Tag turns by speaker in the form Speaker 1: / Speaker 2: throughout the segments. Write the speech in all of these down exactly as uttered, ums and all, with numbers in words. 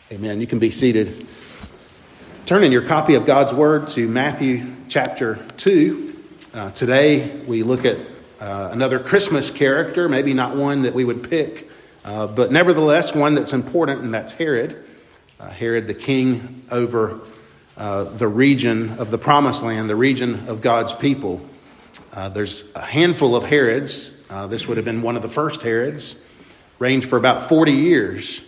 Speaker 1: Amen. You can be seated. Turn in your copy of God's Word to Matthew chapter two. Uh, today we look at uh, another Christmas character, maybe not one that we would pick, uh, but nevertheless one that's important, and that's Herod. Uh, Herod, the king over uh, the region of the Promised Land, the region of God's people. Uh, there's a handful of Herods. Uh, this would have been one of the first Herods, reigned for about forty years.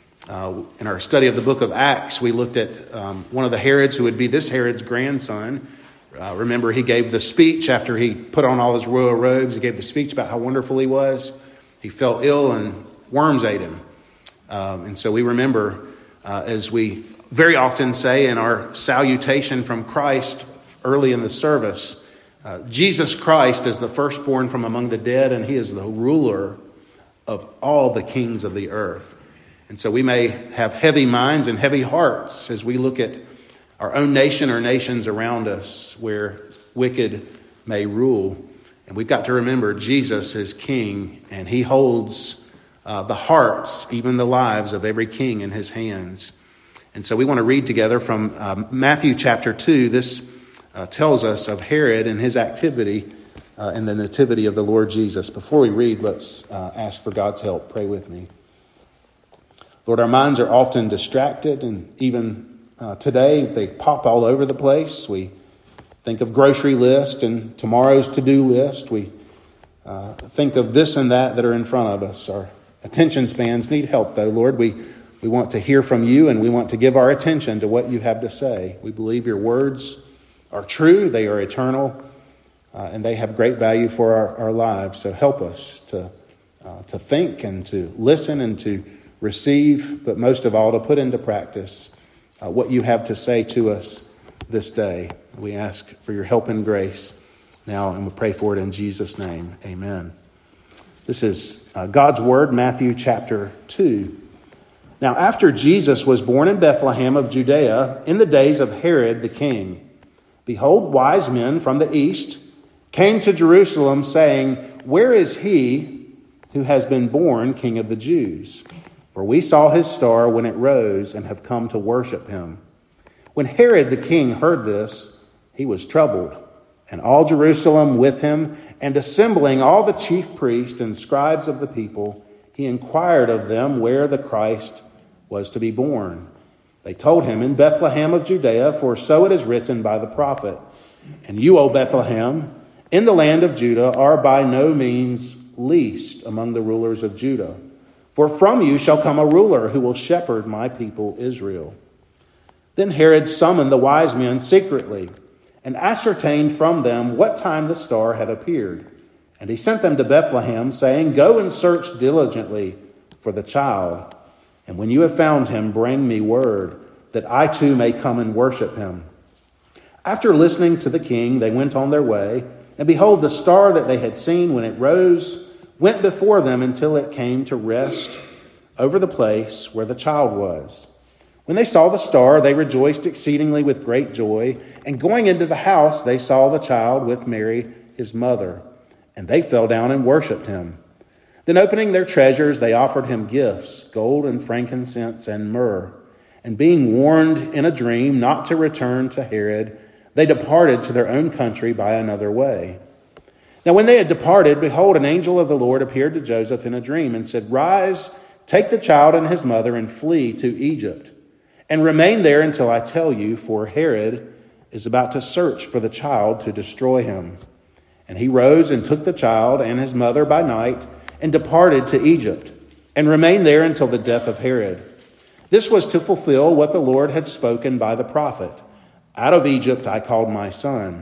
Speaker 1: Uh, in our study of the book of Acts, we looked at um, one of the Herods who would be this Herod's grandson. Uh, remember, he gave the speech after he put on all his royal robes. He gave the speech about how wonderful he was. He fell ill and worms ate him. Um, and so we remember, uh, as we very often say in our salutation from Christ early in the service, uh, Jesus Christ is the firstborn from among the dead, and he is the ruler of all the kings of the earth. And so we may have heavy minds and heavy hearts as we look at our own nation or nations around us where wicked may rule. And we've got to remember Jesus is king, and he holds uh, the hearts, even the lives of every king in his hands. And so we want to read together from uh, Matthew chapter two. This uh, tells us of Herod and his activity uh, in the nativity of the Lord Jesus. Before we read, let's uh, ask for God's help. Pray with me. Lord, our minds are often distracted, and even uh, today they pop all over the place. We think of grocery list and tomorrow's to-do list. We uh, think of this and that that are in front of us. Our attention spans need help, though, Lord. We, we want to hear from you, and we want to give our attention to what you have to say. We believe your words are true, they are eternal, uh, and they have great value for our, our lives. So help us to, uh, to think and to listen and to receive, but most of all, to put into practice uh, what you have to say to us this day. We ask for your help and grace now, and we pray for it in Jesus' name. Amen. This is uh, God's Word, Matthew chapter two. Now, after Jesus was born in Bethlehem of Judea, in the days of Herod the king, behold, wise men from the east came to Jerusalem, saying, "Where is he who has been born King of the Jews? For we saw his star when it rose and have come to worship him." When Herod the king heard this, he was troubled, and all Jerusalem with him, and assembling all the chief priests and scribes of the people, he inquired of them where the Christ was to be born. They told him, "In Bethlehem of Judea, for so it is written by the prophet, and you, O Bethlehem, in the land of Judah, are by no means least among the rulers of Judah. For from you shall come a ruler who will shepherd my people Israel." Then Herod summoned the wise men secretly and ascertained from them what time the star had appeared. And he sent them to Bethlehem, saying, "Go and search diligently for the child. And when you have found him, bring me word, that I too may come and worship him." After listening to the king, they went on their way. And behold, the star that they had seen when it rose went before them until it came to rest over the place where the child was. When they saw the star, they rejoiced exceedingly with great joy. And going into the house, they saw the child with Mary, his mother. And they fell down and worshipped him. Then opening their treasures, they offered him gifts, gold and frankincense and myrrh. And being warned in a dream not to return to Herod, they departed to their own country by another way. Now when they had departed, behold, an angel of the Lord appeared to Joseph in a dream and said, "Rise, take the child and his mother and flee to Egypt, and remain there until I tell you, for Herod is about to search for the child to destroy him." And he rose and took the child and his mother by night and departed to Egypt, and remained there until the death of Herod. This was to fulfill what the Lord had spoken by the prophet, "Out of Egypt I called my son."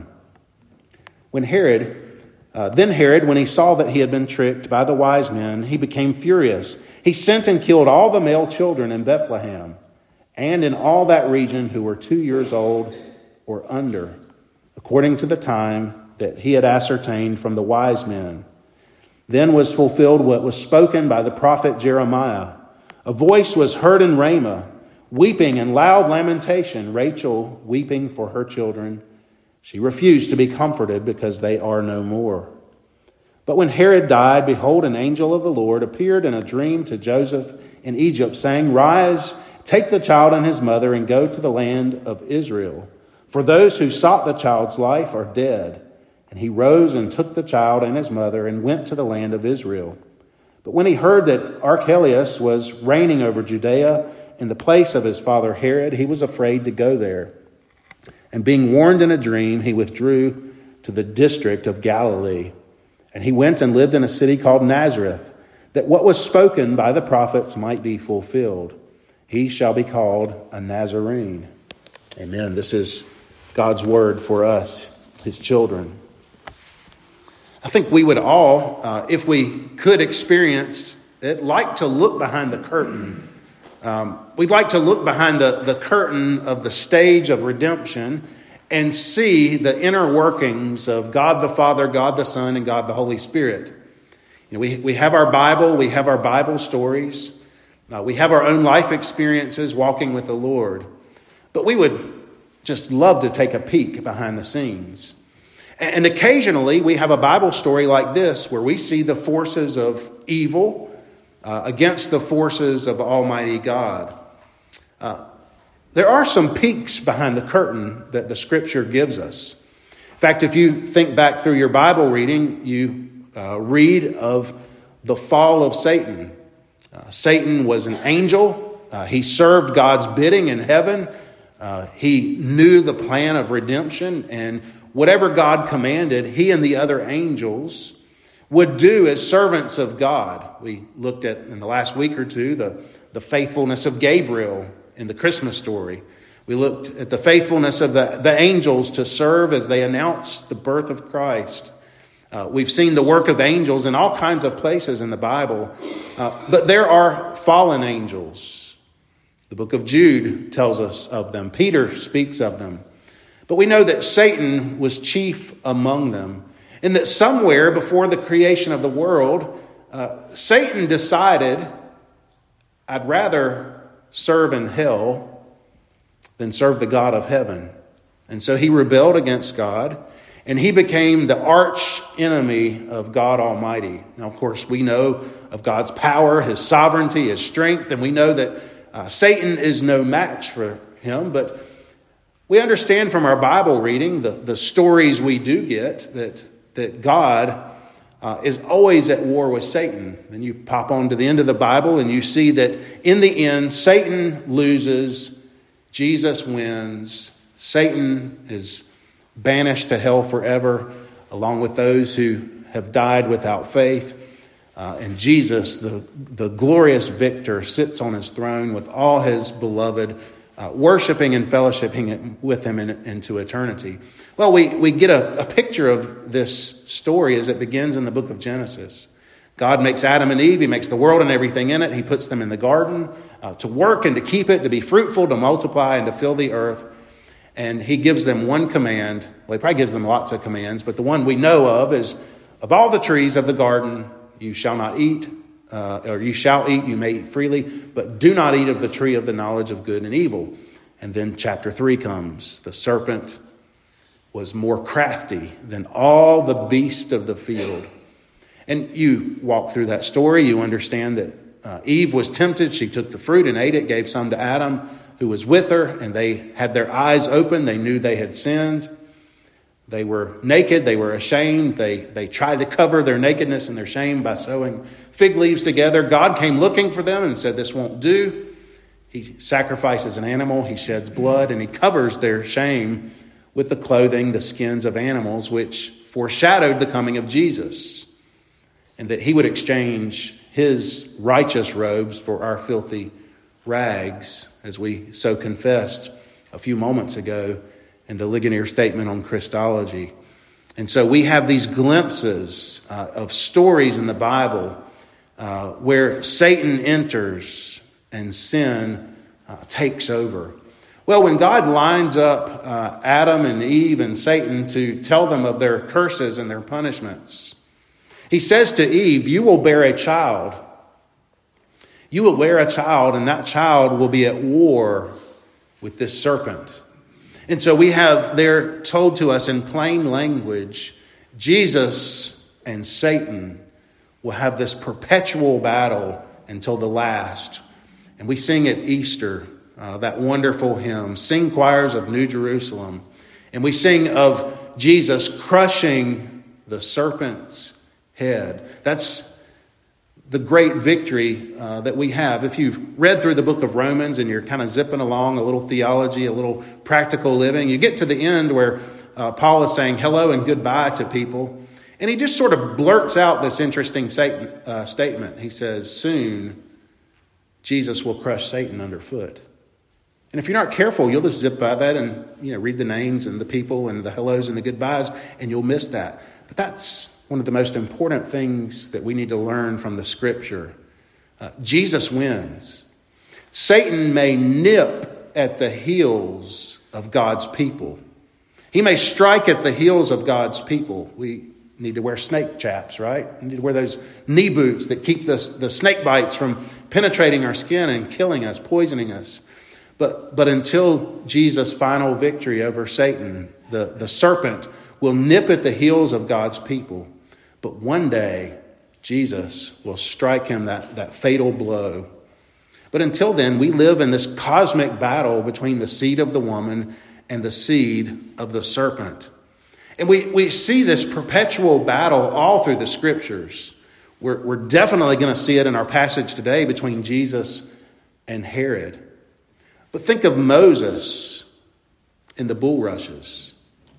Speaker 1: When Herod Uh, then Herod, when he saw that he had been tricked by the wise men, he became furious. He sent and killed all the male children in Bethlehem and in all that region who were two years old or under, according to the time that he had ascertained from the wise men. Then was fulfilled what was spoken by the prophet Jeremiah. A voice was heard in Ramah, weeping and loud lamentation, Rachel weeping for her children. She refused to be comforted because they are no more. But when Herod died, behold, an angel of the Lord appeared in a dream to Joseph in Egypt, saying, "Rise, "Take the child and his mother and go to the land of Israel. For those who sought the child's life are dead." And he rose and took the child and his mother and went to the land of Israel. But when he heard that Archelaus was reigning over Judea in the place of his father Herod, he was afraid to go there. And being warned in a dream, he withdrew to the district of Galilee. And he went and lived in a city called Nazareth, that what was spoken by the prophets might be fulfilled: "He shall be called a Nazarene." Amen. This is God's word for us, his children. I think we would all, uh, if we could experience it, like to look behind the curtain. Um, we'd like to look behind the, the curtain of the stage of redemption and see the inner workings of God the Father, God the Son, and God the Holy Spirit. You know, we, we have our Bible, we have our Bible stories, uh, we have our own life experiences walking with the Lord. But we would just love to take a peek behind the scenes. And occasionally we have a Bible story like this where we see the forces of evil uh, against the forces of Almighty God. Uh, there are some peeks behind the curtain that the Scripture gives us. In fact, if you think back through your Bible reading, you uh, read of the fall of Satan. Uh, Satan was an angel. Uh, he served God's bidding in heaven. Uh, he knew the plan of redemption, and whatever God commanded, he and the other angels would do as servants of God. We looked at, in the last week or two, the, the faithfulness of Gabriel in the Christmas story. We looked at the faithfulness of the, the angels to serve as they announced the birth of Christ. Uh, we've seen the work of angels in all kinds of places in the Bible. Uh, but there are fallen angels. The book of Jude tells us of them. Peter speaks of them. But we know that Satan was chief among them, and that somewhere before the creation of the world, uh, Satan decided, "I'd rather serve in hell than serve the God of heaven." And so he rebelled against God, and he became the arch enemy of God Almighty. Now, of course, we know of God's power, his sovereignty, his strength, and we know that uh, Satan is no match for him, but we understand from our Bible reading, the, the stories we do get, that, that God uh, is always at war with Satan. Then you pop on to the end of the Bible and you see that in the end, Satan loses, Jesus wins. Satan is banished to hell forever, along with those who have died without faith. Uh, and Jesus, the, the glorious victor, sits on his throne with all his beloved, Uh, worshiping and fellowshipping with him in, into eternity. Well, we, we get a, a picture of this story as it begins in the book of Genesis. God makes Adam and Eve. He makes the world and everything in it. He puts them in the garden uh, to work and to keep it, to be fruitful, to multiply, and to fill the earth. And he gives them one command. Well, he probably gives them lots of commands, but the one we know of is, "Of all the trees of the garden, you shall not eat, Uh, or you shall eat, you may eat freely, but do not eat of the tree of the knowledge of good and evil." And then chapter three comes. "The serpent was more crafty than all the beasts of the field." And you walk through that story, you understand that uh, Eve was tempted. She took the fruit and ate it, gave some to Adam, who was with her, and they had their eyes open. They knew they had sinned. They were naked. They were ashamed. They, they tried to cover their nakedness and their shame by sewing fig leaves together. God came looking for them and said, "This won't do." He sacrifices an animal. He sheds blood, and he covers their shame with the clothing, the skins of animals, which foreshadowed the coming of Jesus, and that he would exchange his righteous robes for our filthy rags, as we so confessed a few moments ago in the Ligonier Statement on Christology. And so we have these glimpses uh, of stories in the Bible uh, where Satan enters and sin uh, takes over. Well, when God lines up uh, Adam and Eve and Satan to tell them of their curses and their punishments, he says to Eve, "You will bear a child. You will bear a child, and that child will be at war with this serpent." And so we have there told to us in plain language, Jesus and Satan will have this perpetual battle until the last. And we sing at Easter, uh, that wonderful hymn, "Sing Choirs of New Jerusalem." And we sing of Jesus crushing the serpent's head. That's the great victory uh, that we have. If you've read through the book of Romans and you're kind of zipping along, a little theology, a little practical living, you get to the end where uh, Paul is saying hello and goodbye to people. And he just sort of blurts out this interesting Satan, uh, statement. He says, soon Jesus will crush Satan underfoot. And if you're not careful, you'll just zip by that and, you know, read the names and the people and the hellos and the goodbyes, and you'll miss that. But that's one of the most important things that we need to learn from the Scripture. Uh, Jesus wins. Satan may nip at the heels of God's people. He may strike at the heels of God's people. We need to wear snake chaps, right? We need to wear those knee boots that keep the, the snake bites from penetrating our skin and killing us, poisoning us. But, but until Jesus' final victory over Satan, the, the serpent will nip at the heels of God's people. But one day, Jesus will strike him that, that fatal blow. But until then, we live in this cosmic battle between the seed of the woman and the seed of the serpent. And we, we see this perpetual battle all through the Scriptures. We're, we're definitely going to see it in our passage today between Jesus and Herod. But think of Moses in the bulrushes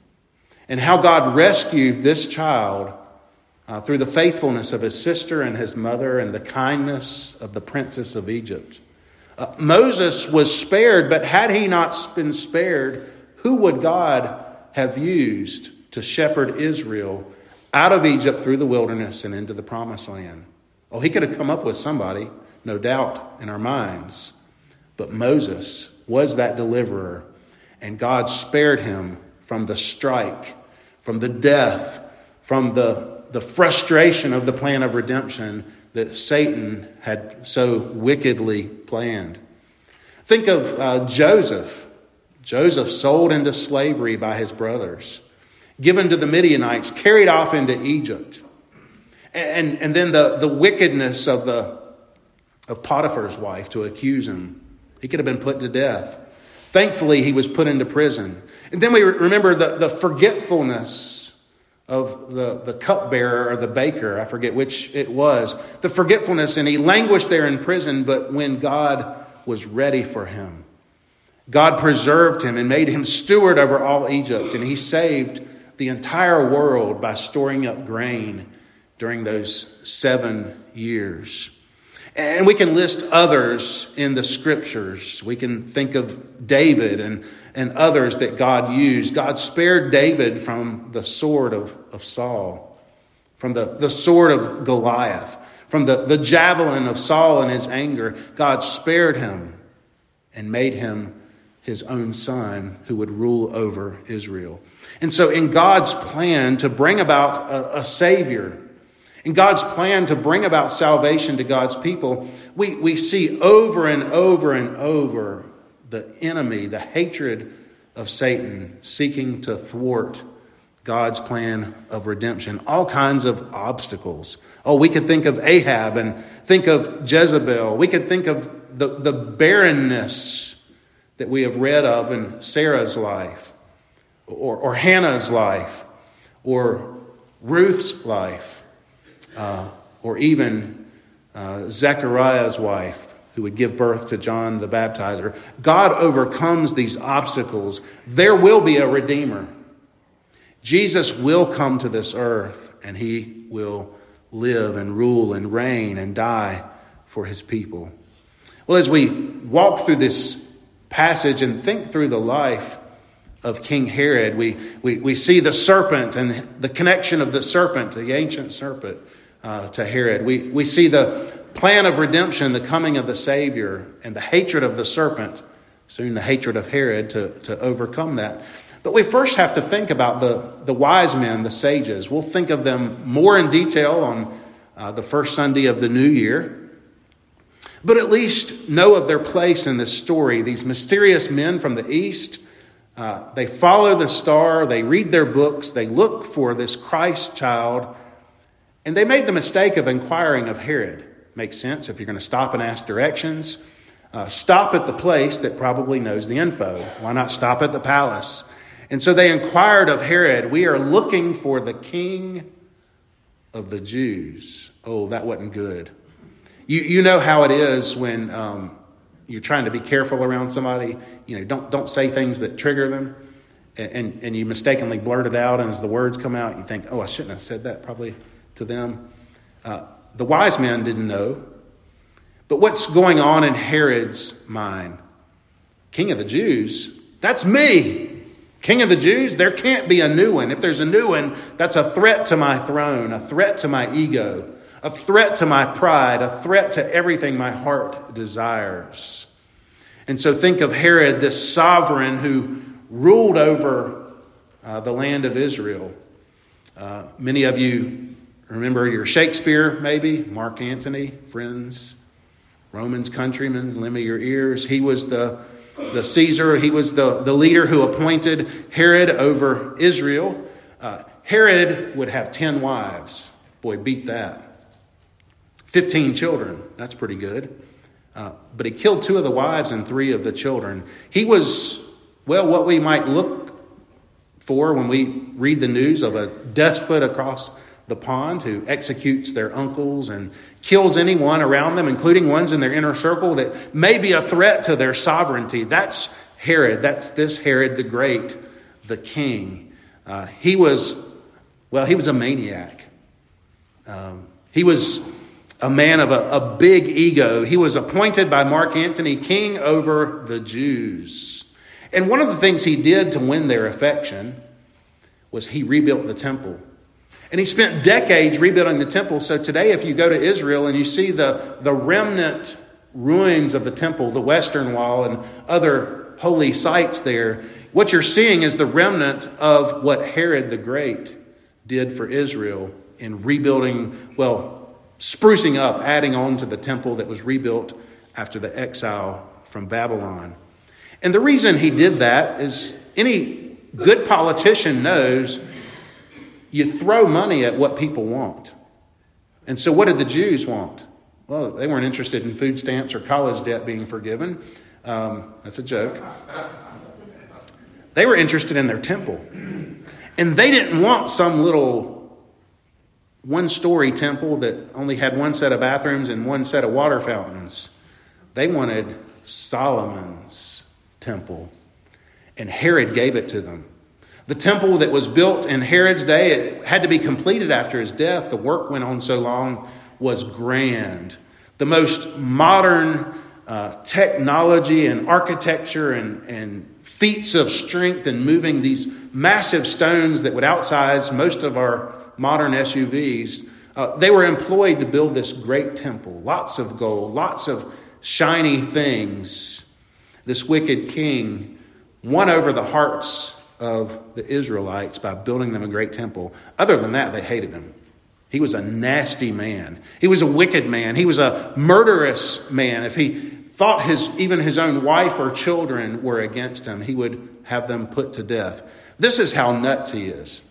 Speaker 1: and how God rescued this child uh, through the faithfulness of his sister and his mother and the kindness of the princess of Egypt. Uh, Moses was spared, but had he not been spared, who would God have used to shepherd Israel out of Egypt through the wilderness and into the promised land? Oh, he could have come up with somebody, no doubt, in our minds. But Moses was that deliverer, and God spared him from the strike, from the death, from the, the frustration of the plan of redemption that Satan had so wickedly planned. Think of uh, Joseph. Joseph sold into slavery by his brothers, given to the Midianites, carried off into Egypt. And, and then the, the wickedness of, the, of Potiphar's wife to accuse him. He could have been put to death. Thankfully, he was put into prison. And then we remember the, the forgetfulness of the, the cupbearer or the baker. I forget which it was. The forgetfulness, and he languished there in prison, but when God was ready for him, God preserved him and made him steward over all Egypt. And he saved the entire world by storing up grain during those seven years. And we can list others in the Scriptures. We can think of David and, and others that God used. God spared David from the sword of, of Saul, from the, the sword of Goliath, from the, the javelin of Saul in his anger. God spared him and made him his own son who would rule over Israel. And so in God's plan to bring about a, a Savior, in God's plan to bring about salvation to God's people, we, we see over and over and over the enemy, the hatred of Satan seeking to thwart God's plan of redemption. All kinds of obstacles. Oh, we could think of Ahab and think of Jezebel. We could think of the, the barrenness that we have read of in Sarah's life, or, or Hannah's life, or Ruth's life. Uh, or even uh, Zechariah's wife, who would give birth to John the Baptizer. God overcomes these obstacles. There will be a Redeemer. Jesus will come to this earth, and he will live and rule and reign and die for his people. Well, as we walk through this passage and think through the life of King Herod, we, we, we see the serpent and the connection of the serpent, the ancient serpent, Uh, to Herod. We, we see the plan of redemption, the coming of the Savior, and the hatred of the serpent, soon the hatred of Herod, to, to overcome that. But we first have to think about the, the wise men, the sages. We'll think of them more in detail on uh, the first Sunday of the new year. But at least know of their place in this story. These mysterious men from the east, uh, they follow the star, they read their books, they look for this Christ child. And they made the mistake of inquiring of Herod. Makes sense if you're going to stop and ask directions. Uh, stop at the place that probably knows the info. Why not stop at the palace? And so they inquired of Herod, "We are looking for the king of the Jews." Oh, that wasn't good. You you know how it is when um, you're trying to be careful around somebody. You know, don't don't say things that trigger them, and, and, and you mistakenly blurt it out, and as the words come out, you think, "Oh, I shouldn't have said that probably to them." Uh, the wise men didn't know. But what's going on in Herod's mind? King of the Jews? That's me. King of the Jews? There can't be a new one. If there's a new one, that's a threat to my throne, a threat to my ego, a threat to my pride, a threat to everything my heart desires. And so think of Herod, this sovereign who ruled over uh, the land of Israel. Uh, many of you remember your Shakespeare, maybe, Mark Antony, friends. Romans countrymen, lend me your ears. He was the, the Caesar. He was the, the leader who appointed Herod over Israel. Uh, Herod would have ten wives. Boy, beat that. fifteen children. That's pretty good. Uh, but he killed two of the wives and three of the children. He was, well, what we might look for when we read the news of a despot across the pond who executes their uncles and kills anyone around them, including ones in their inner circle that may be a threat to their sovereignty. That's Herod. That's this Herod the Great, the king. Uh, he was, well, he was a maniac. Um, he was a man of a, a big ego. He was appointed by Mark Antony king over the Jews. And one of the things he did to win their affection was he rebuilt the temple. And he spent decades rebuilding the temple. So today, if you go to Israel and you see the, the remnant ruins of the temple, the Western Wall and other holy sites there, what you're seeing is the remnant of what Herod the Great did for Israel in rebuilding, well, sprucing up, adding on to the temple that was rebuilt after the exile from Babylon. And the reason he did that is any good politician knows you throw money at what people want. And so what did the Jews want? Well, they weren't interested in food stamps or college debt being forgiven. Um, that's a joke. They were interested in their temple. And they didn't want some little one-story temple that only had one set of bathrooms and one set of water fountains. They wanted Solomon's temple. And Herod gave it to them. The temple that was built in Herod's day, it had to be completed after his death. The work went on so long, was grand. The most modern uh, technology and architecture and, and feats of strength in moving these massive stones that would outsize most of our modern S U Vs. Uh, they were employed to build this great temple. Lots of gold, lots of shiny things. This wicked king won over the hearts of the Israelites by building them a great temple. Other than that, they hated him. He was a nasty man. He was a wicked man. He was a murderous man. If he thought his even his own wife or children were against him, he would have them put to death. This is how nuts he is.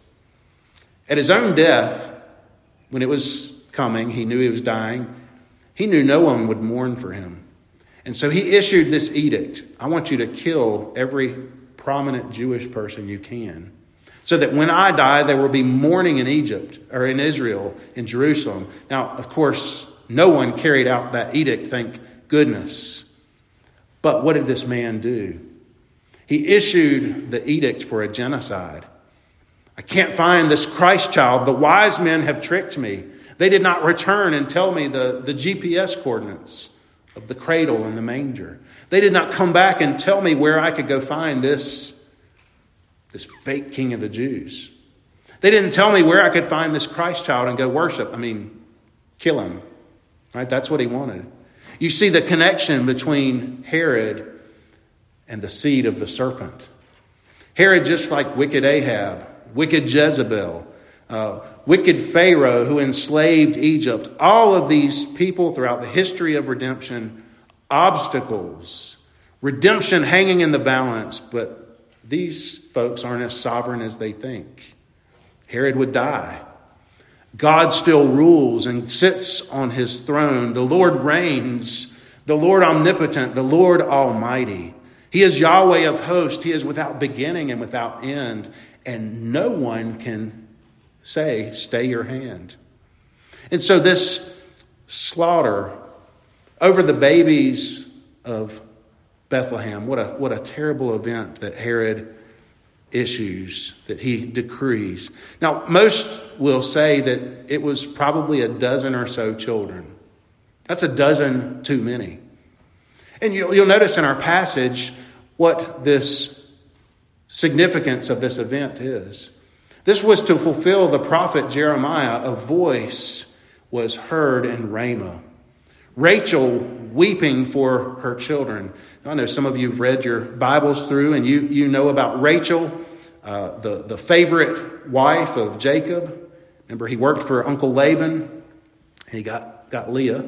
Speaker 1: At his own death, when it was coming, he knew he was dying. He knew no one would mourn for him. And so he issued this edict. I want you to kill every prominent Jewish person you can, so that when I die, there will be mourning in Egypt or in Israel, in Jerusalem. Now, of course, no one carried out that edict, thank goodness. But what did this man do? He issued the edict for a genocide. I can't find this Christ child. The wise men have tricked me. They did not return and tell me the, the G P S coordinates of the cradle and the manger. They did not come back and tell me where I could go find this, this fake king of the Jews. They didn't tell me where I could find this Christ child and go worship. I mean, kill him. Right? That's what he wanted. You see the connection between Herod and the seed of the serpent. Herod, just like wicked Ahab, wicked Jezebel, uh, wicked Pharaoh who enslaved Egypt, all of these people throughout the history of redemption, obstacles, redemption hanging in the balance, but these folks aren't as sovereign as they think. Herod would die. God still rules and sits on his throne. The Lord reigns. the Lord omnipotent, the Lord almighty. He is Yahweh of hosts. He is without beginning and without end. And no one can say, stay your hand. And so this slaughter over the babies of Bethlehem, what a, what a terrible event that Herod issues, that he decrees. Now, most will say that it was probably a dozen or so children. That's a dozen too many. And you'll, you'll notice in our passage what this significance of this event is. This was to fulfill the prophet Jeremiah. A voice was heard in Ramah. Rachel weeping for her children. Now, I know some of you have read your Bibles through and you, you know about Rachel, uh, the, the favorite wife of Jacob. Remember, he worked for Uncle Laban and he got, got Leah.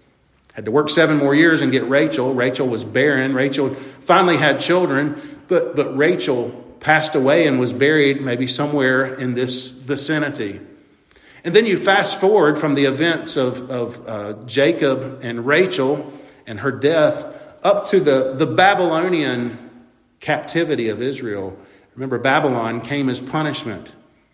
Speaker 1: Had to work seven more years and get Rachel. Rachel was barren. Rachel finally had children, but, but Rachel passed away and was buried maybe somewhere in this vicinity. And then you fast forward from the events of, of uh, Jacob and Rachel and her death up to the, the Babylonian captivity of Israel. Remember, Babylon came as punishment.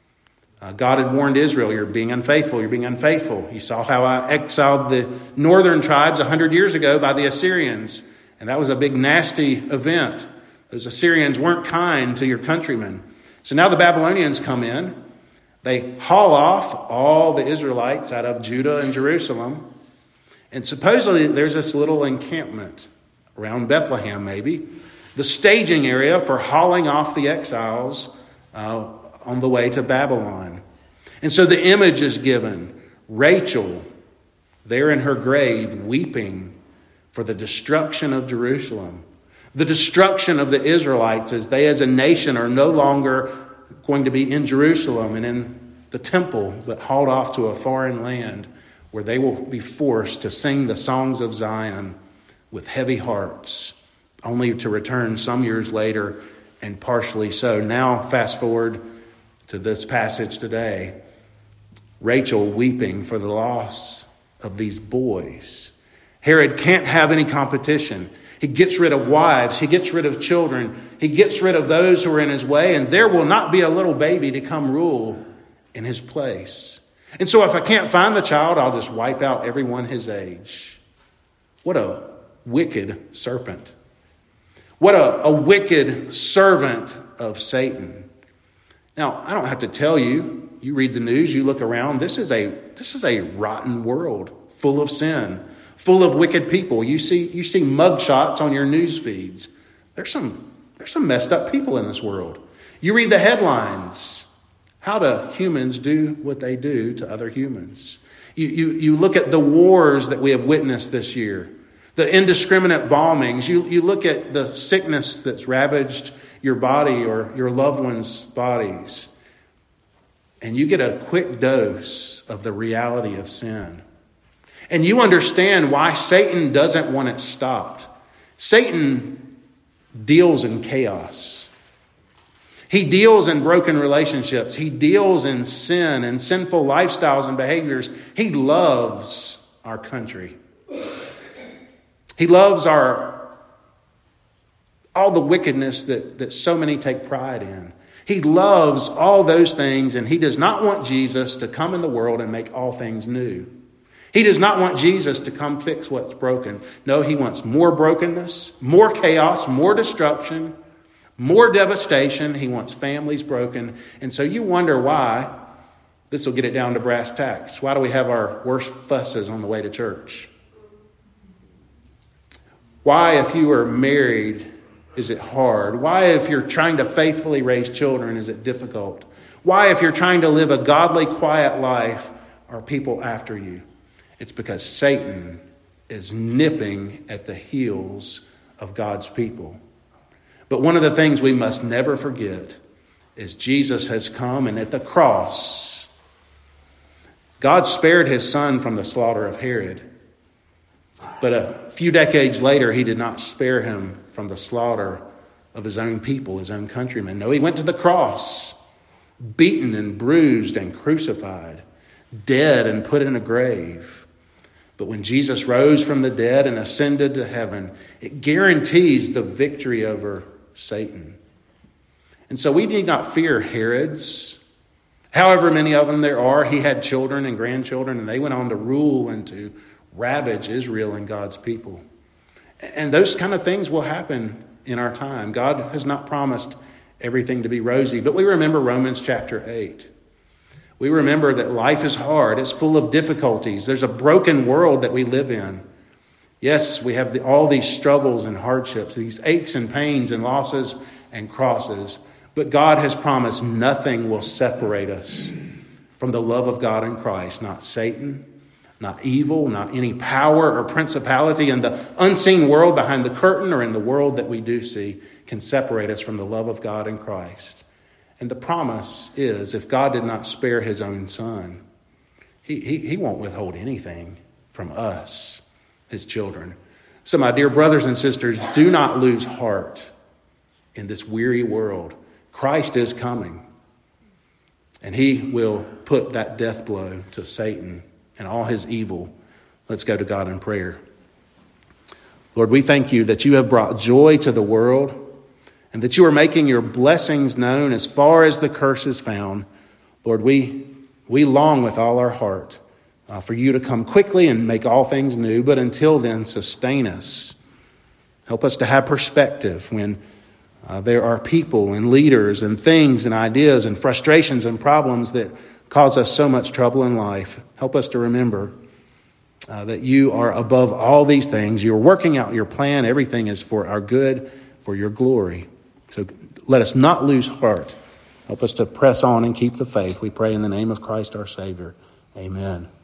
Speaker 1: Uh, God had warned Israel, you're being unfaithful, you're being unfaithful. You saw how I exiled the northern tribes one hundred years ago by the Assyrians. And that was a big nasty event. Those Assyrians weren't kind to your countrymen. So now the Babylonians come in. They haul off all the Israelites out of Judah and Jerusalem. And supposedly there's this little encampment around Bethlehem, maybe. The staging area for hauling off the exiles uh, on the way to Babylon. And so the image is given. Rachel, there in her grave, weeping for the destruction of Jerusalem. The destruction of the Israelites as they as a nation are no longer going to be in Jerusalem and in the temple, but hauled off to a foreign land where they will be forced to sing the songs of Zion with heavy hearts, only to return some years later and partially so. Now, fast forward to this passage today. Rachel weeping for the loss of these boys. Herod can't have any competition. He gets rid of wives. He gets rid of children. He gets rid of those who are in his way. And there will not be a little baby to come rule in his place. And so if I can't find the child, I'll just wipe out everyone his age. What a wicked serpent. What a, a wicked servant of Satan. Now, I don't have to tell you. You read the news, you look around. This is a this is a rotten world full of sin. Full of wicked people. You see, you see mugshots on your news feeds. There's some, there's some messed up people in this world. You read the headlines. How do humans do what they do to other humans? You, you, you look at the wars that we have witnessed this year. The indiscriminate bombings. You, you look at the sickness that's ravaged your body or your loved ones' bodies. And you get a quick dose of the reality of sin. And you understand why Satan doesn't want it stopped. Satan deals in chaos. He deals in broken relationships. He deals in sin and sinful lifestyles and behaviors. He loves our country. He loves our all the wickedness that, that so many take pride in. He loves all those things, and he does not want Jesus to come in the world and make all things new. He does not want Jesus to come fix what's broken. No, he wants more brokenness, more chaos, more destruction, more devastation. He wants families broken. And so you wonder why. This will get it down to brass tacks. Why do we have our worst fusses on the way to church? Why, if you are married, is it hard? Why, if you're trying to faithfully raise children, is it difficult? Why, if you're trying to live a godly, quiet life, are people after you? It's because Satan is nipping at the heels of God's people. But one of the things we must never forget is Jesus has come, and at the cross, God spared his son from the slaughter of Herod. But a few decades later, he did not spare him from the slaughter of his own people, his own countrymen. No, he went to the cross, beaten and bruised and crucified, dead and put in a grave. But when Jesus rose from the dead and ascended to heaven, it guarantees the victory over Satan. And so we need not fear Herods. However many of them there are, he had children and grandchildren, and they went on to rule and to ravage Israel and God's people. And those kind of things will happen in our time. God has not promised everything to be rosy, but we remember Romans chapter eight. We remember that life is hard. It's full of difficulties. There's a broken world that we live in. Yes, we have the, all these struggles and hardships, these aches and pains and losses and crosses. But God has promised nothing will separate us from the love of God in Christ. Not Satan, not evil, not any power or principality in the unseen world behind the curtain or in the world that we do see can separate us from the love of God in Christ. And the promise is, if God did not spare his own son, he, he, he won't withhold anything from us, his children. So my dear brothers and sisters, do not lose heart in this weary world. Christ is coming, and he will put that death blow to Satan and all his evil. Let's go to God in prayer. Lord, we thank you that you have brought joy to the world and that you are making your blessings known as far as the curse is found. Lord, we, we long with all our heart uh, for you to come quickly and make all things new. But until then, sustain us. Help us to have perspective when uh, there are people and leaders and things and ideas and frustrations and problems that cause us so much trouble in life. Help us to remember uh, that you are above all these things. You're working out your plan. Everything is for our good, for your glory. So let us not lose heart. Help us to press on and keep the faith. We pray in the name of Christ our Savior. Amen.